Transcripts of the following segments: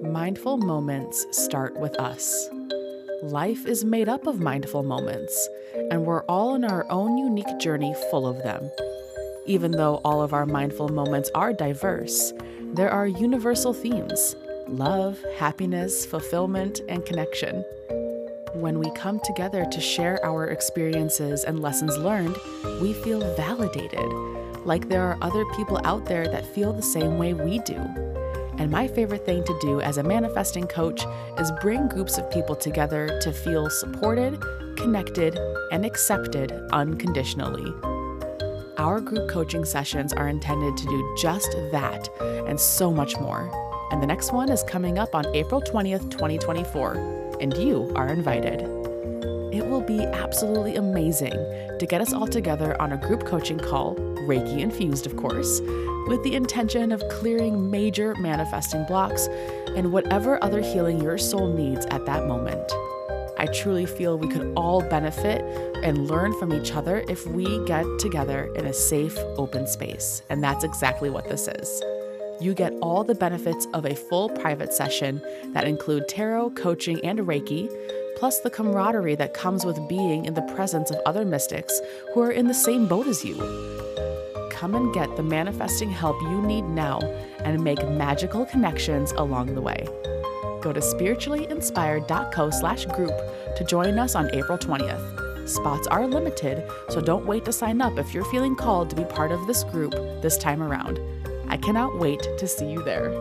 Mindful moments start with us. Life is made up of mindful moments, and we're all on our own unique journey full of them. Even though all of our mindful moments are diverse, there are universal themes: love, happiness, fulfillment, and connection. When we come together to share our experiences and lessons learned, we feel validated, like there are other people out there that feel the same way we do. And my favorite thing to do as a manifesting coach is bring groups of people together to feel supported, connected, and accepted unconditionally. Our group coaching sessions are intended to do just that and so much more. And the next one is coming up on April 20th, 2024, and you are invited. It will be absolutely amazing to get us all together on a group coaching call, Reiki infused, of course, with the intention of clearing major manifesting blocks and whatever other healing your soul needs at that moment. I truly feel we could all benefit and learn from each other if we get together in a safe, open space. And that's exactly what this is. You get all the benefits of a full private session that include tarot, coaching, and Reiki, plus the camaraderie that comes with being in the presence of other mystics who are in the same boat as you. Come and get the manifesting help you need now and make magical connections along the way. Go to spirituallyinspired.co/group to join us on April 20th. Spots are limited, so don't wait to sign up if you're feeling called to be part of this group this time around. I cannot wait to see you there.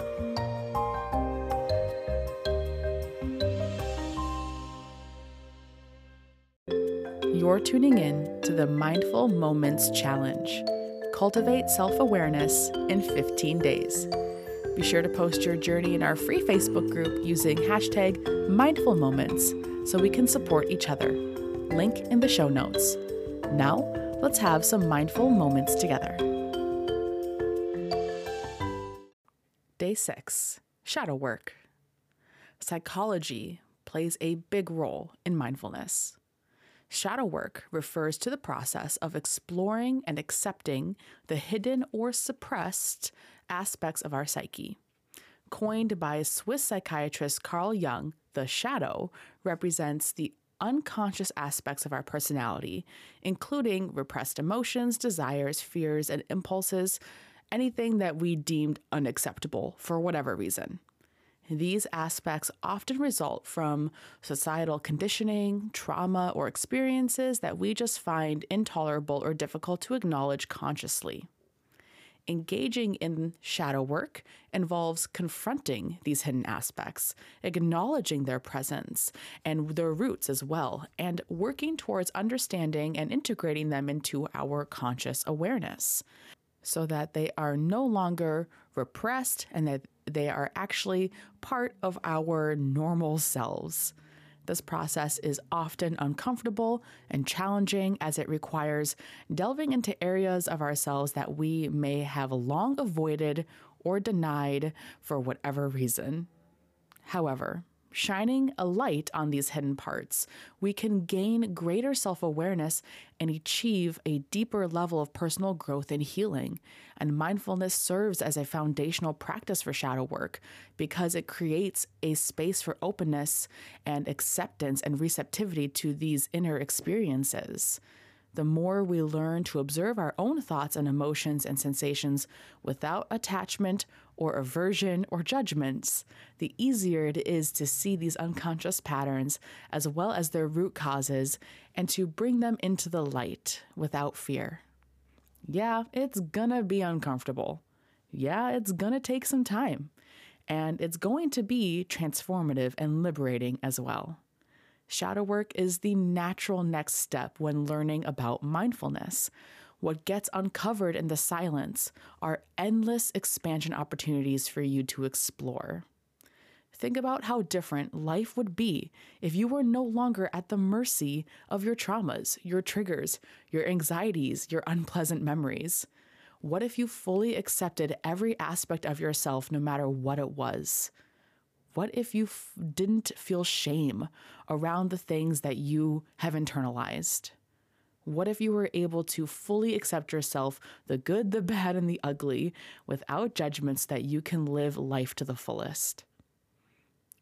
You're tuning in to the Mindful Moments Challenge. Cultivate self-awareness in 15 days. Be sure to post your journey in our free Facebook group using hashtag Mindful Moments so we can support each other. Link in the show notes. Now, let's have some mindful moments together. Day 6, Shadow Work. Psychology plays a big role in mindfulness. Shadow work refers to the process of exploring and accepting the hidden or suppressed aspects of our psyche. Coined by Swiss psychiatrist Carl Jung, the shadow represents the unconscious aspects of our personality, including repressed emotions, desires, fears, and impulses, anything that we deemed unacceptable for whatever reason. These aspects often result from societal conditioning, trauma, or experiences that we just find intolerable or difficult to acknowledge consciously. Engaging in shadow work involves confronting these hidden aspects, acknowledging their presence and their roots as well, and working towards understanding and integrating them into our conscious awareness, so that they are no longer repressed and that they are actually part of our normal selves. This process is often uncomfortable and challenging as it requires delving into areas of ourselves that we may have long avoided or denied for whatever reason. However, shining a light on these hidden parts, we can gain greater self-awareness and achieve a deeper level of personal growth and healing. And mindfulness serves as a foundational practice for shadow work because it creates a space for openness and acceptance and receptivity to these inner experiences. The more we learn to observe our own thoughts and emotions and sensations without attachment or aversion or judgments, the easier it is to see these unconscious patterns as well as their root causes and to bring them into the light without fear. Yeah, it's gonna be uncomfortable. Yeah, it's gonna take some time. And it's going to be transformative and liberating as well. Shadow work is the natural next step when learning about mindfulness. What gets uncovered in the silence are endless expansion opportunities for you to explore. Think about how different life would be if you were no longer at the mercy of your traumas, your triggers, your anxieties, your unpleasant memories. What if you fully accepted every aspect of yourself no matter what it was? What if you didn't feel shame around the things that you have internalized? What if you were able to fully accept yourself, the good, the bad, and the ugly, without judgments, that you can live life to the fullest?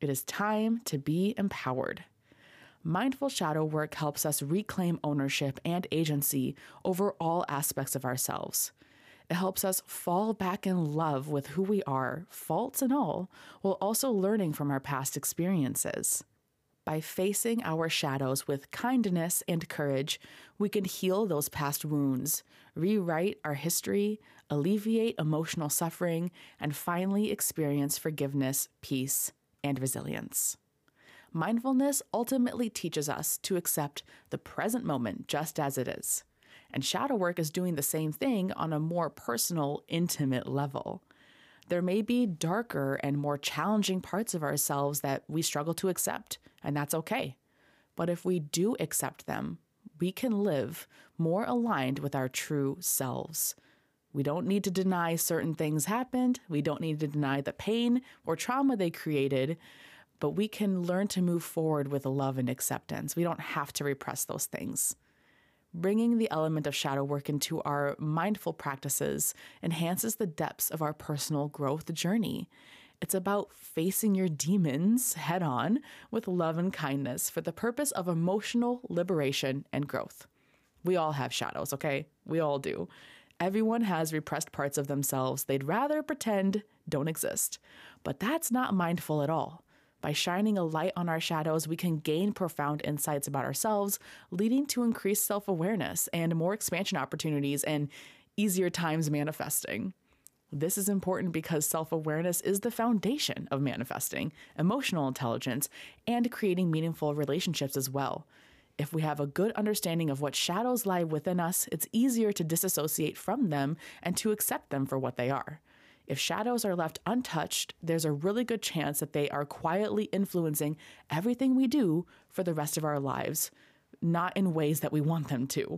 It is time to be empowered. Mindful shadow work helps us reclaim ownership and agency over all aspects of ourselves. It helps us fall back in love with who we are, faults and all, while also learning from our past experiences. By facing our shadows with kindness and courage, we can heal those past wounds, rewrite our history, alleviate emotional suffering, and finally experience forgiveness, peace, and resilience. Mindfulness ultimately teaches us to accept the present moment just as it is. And shadow work is doing the same thing on a more personal, intimate level. There may be darker and more challenging parts of ourselves that we struggle to accept, and that's okay. But if we do accept them, we can live more aligned with our true selves. We don't need to deny certain things happened. We don't need to deny the pain or trauma they created, but we can learn to move forward with love and acceptance. We don't have to repress those things. Bringing the element of shadow work into our mindful practices enhances the depths of our personal growth journey. It's about facing your demons head on with love and kindness for the purpose of emotional liberation and growth. We all have shadows, okay? We all do. Everyone has repressed parts of themselves they'd rather pretend don't exist. But that's not mindful at all. By shining a light on our shadows, we can gain profound insights about ourselves, leading to increased self-awareness and more expansion opportunities and easier times manifesting. This is important because self-awareness is the foundation of manifesting, emotional intelligence, and creating meaningful relationships as well. If we have a good understanding of what shadows lie within us, it's easier to disassociate from them and to accept them for what they are. If shadows are left untouched, there's a really good chance that they are quietly influencing everything we do for the rest of our lives, not in ways that we want them to.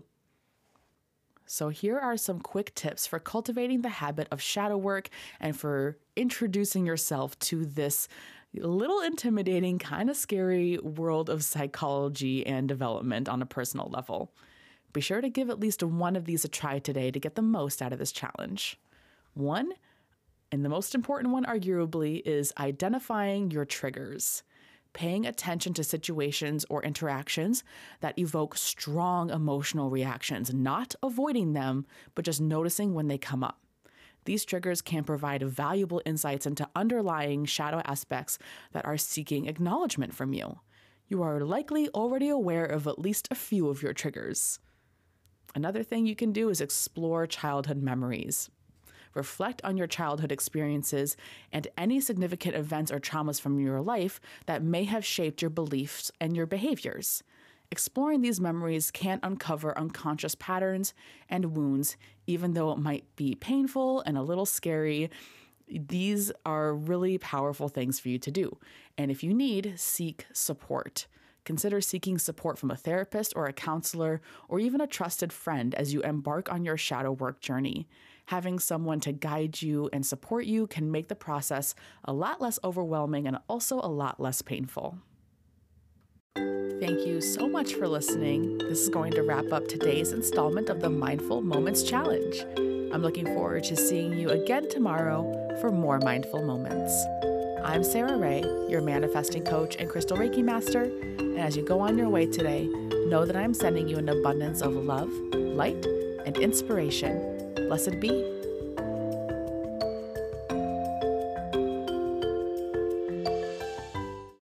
So here are some quick tips for cultivating the habit of shadow work and for introducing yourself to this little intimidating, kind of scary world of psychology and development on a personal level. Be sure to give at least one of these a try today to get the most out of this challenge. 1, and the most important one, arguably, is identifying your triggers. Paying attention to situations or interactions that evoke strong emotional reactions, not avoiding them, but just noticing when they come up. These triggers can provide valuable insights into underlying shadow aspects that are seeking acknowledgement from you. You are likely already aware of at least a few of your triggers. Another thing you can do is explore childhood memories. Reflect on your childhood experiences and any significant events or traumas from your life that may have shaped your beliefs and your behaviors. Exploring these memories can uncover unconscious patterns and wounds, even though it might be painful and a little scary. These are really powerful things for you to do. And if you need, seek support. Consider seeking support from a therapist or a counselor or even a trusted friend as you embark on your shadow work journey. Having someone to guide you and support you can make the process a lot less overwhelming and also a lot less painful. Thank you so much for listening. This is going to wrap up today's installment of the Mindful Moments Challenge. I'm looking forward to seeing you again tomorrow for more mindful moments. I'm Sarah Ray, your manifesting coach and crystal Reiki master, and as you go on your way today, know that I'm sending you an abundance of love, light, and inspiration. Blessed be.